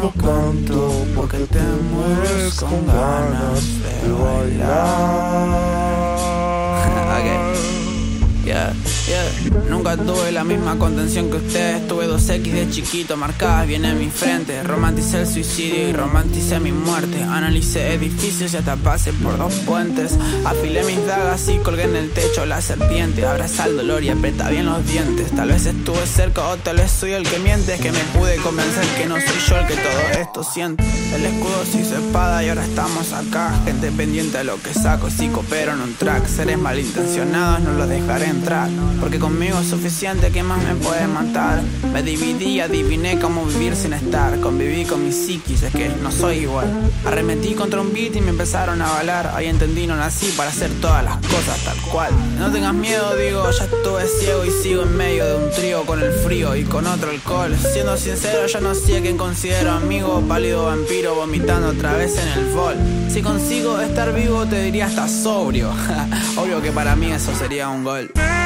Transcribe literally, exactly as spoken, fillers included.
no canto porque te mueres con ganas de bailar. Okay. Yeah, yeah. Nunca tuve la misma contención que ustedes. Tuve dos equis de chiquito marcadas bien en mi frente. Romanticé el suicidio y romanticé mi muerte. Analicé edificios y hasta pasé por dos puentes. Afilé mis dagas y colgué en el techo la serpiente. Abraza el dolor y aprieta bien los dientes. Tal vez estuve cerca o tal vez soy el que miente. Es que me pude convencer que no soy yo el que todo esto siente. El escudo se hizo espada y ahora estamos acá. Gente pendiente a lo que saco si coopero en un track. Seres malintencionados no los dejaré entrar, porque conmigo es suficiente, ¿qué más me puede matar? Me dividí y adiviné cómo vivir sin estar. Conviví con mi psiquis, es que no soy igual. Arremetí contra un beat y me empezaron a avalar. Ahí entendí, no nací para hacer todas las cosas tal cual. No tengas miedo, digo, ya estuve ciego y sigo en medio de un trío con el frío y con otro alcohol. Siendo sincero, yo no sé a quién considero amigo. Pálido vampiro vomitando otra vez en el vol. Si consigo estar vivo te diría hasta sobrio. Obvio que para mí eso sería un gol.